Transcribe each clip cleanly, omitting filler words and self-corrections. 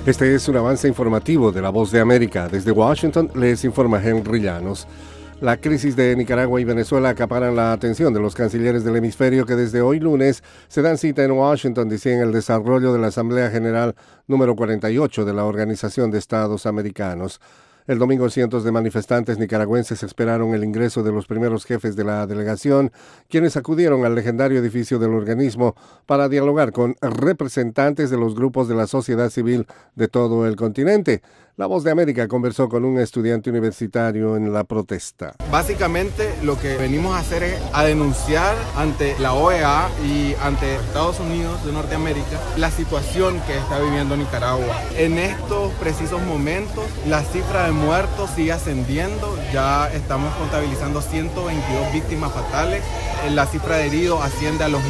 Este es un avance informativo de La Voz de América. Desde Washington les informa Henry Llanos. La crisis de Nicaragua y Venezuela acaparan la atención de los cancilleres del hemisferio que desde hoy lunes se dan cita en Washington, DC, en el desarrollo de la Asamblea General número 48 de la Organización de Estados Americanos. El domingo, cientos de manifestantes nicaragüenses esperaron el ingreso de los primeros jefes de la delegación, quienes acudieron al legendario edificio del organismo para dialogar con representantes de los grupos de la sociedad civil de todo el continente. La Voz de América conversó con un estudiante universitario en la protesta. Básicamente lo que venimos a hacer es a denunciar ante la OEA y ante Estados Unidos de Norteamérica la situación que está viviendo Nicaragua. En estos precisos momentos la cifra de muertos sigue ascendiendo, ya estamos contabilizando 122 víctimas fatales, la cifra de heridos asciende a las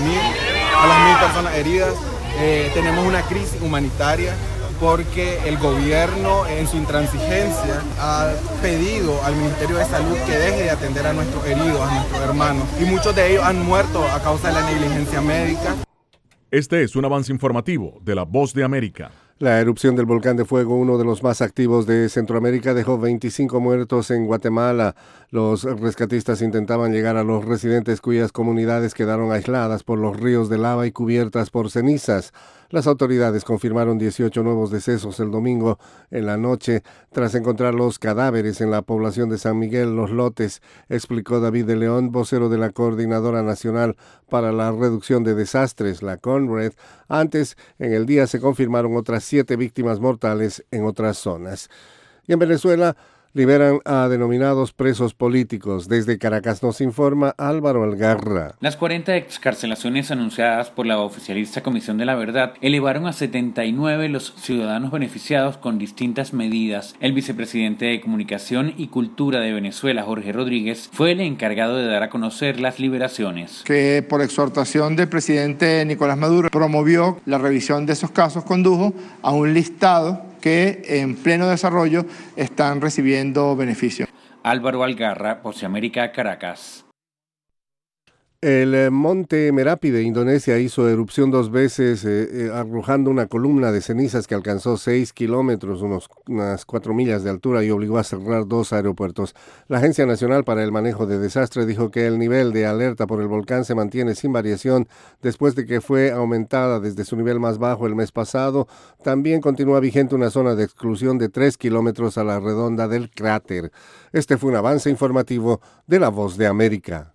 1.000 personas heridas. Tenemos una crisis humanitaria porque el gobierno en su intransigencia ha pedido al Ministerio de Salud que deje de atender a nuestros heridos, a nuestros hermanos, y muchos de ellos han muerto a causa de la negligencia médica. Este es un avance informativo de La Voz de América. La erupción del volcán de fuego, uno de los más activos de Centroamérica, dejó 25 muertos en Guatemala. Los rescatistas intentaban llegar a los residentes cuyas comunidades quedaron aisladas por los ríos de lava y cubiertas por cenizas. Las autoridades confirmaron 18 nuevos decesos el domingo en la noche tras encontrar los cadáveres en la población de San Miguel Los Lotes, explicó David de León, vocero de la Coordinadora Nacional para la Reducción de Desastres, la CONRED. Antes, en el día se confirmaron otras 7 víctimas mortales en otras zonas. Y en Venezuela liberan a denominados presos políticos. Desde Caracas nos informa Álvaro Algarra. Las 40 excarcelaciones anunciadas por la oficialista Comisión de la Verdad elevaron a 79 los ciudadanos beneficiados con distintas medidas. El vicepresidente de Comunicación y Cultura de Venezuela, Jorge Rodríguez, fue el encargado de dar a conocer las liberaciones. Que por exhortación del presidente Nicolás Maduro promovió la revisión de esos casos, condujo a un listado que en pleno desarrollo están recibiendo beneficios. Álvaro Algarra, Voz de América, Caracas. El monte Merapi de Indonesia hizo erupción 2 veces, arrojando una columna de cenizas que alcanzó 6 kilómetros, unas 4 millas de altura, y obligó a cerrar 2 aeropuertos. La Agencia Nacional para el Manejo de Desastres dijo que el nivel de alerta por el volcán se mantiene sin variación después de que fue aumentada desde su nivel más bajo el mes pasado. También continúa vigente una zona de exclusión de 3 kilómetros a la redonda del cráter. Este fue un avance informativo de La Voz de América.